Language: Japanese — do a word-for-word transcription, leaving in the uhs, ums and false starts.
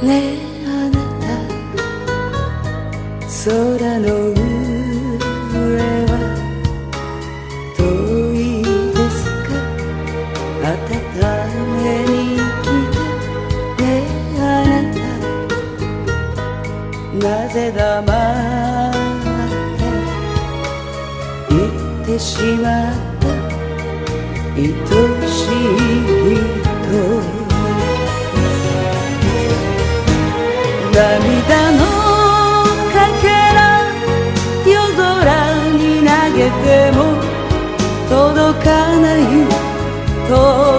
ねえあなた、空の上は遠いですか？温めに来たねえあなた、なぜ黙って言ってしまった愛しい人。涙のかけら夜空に投げても届かないと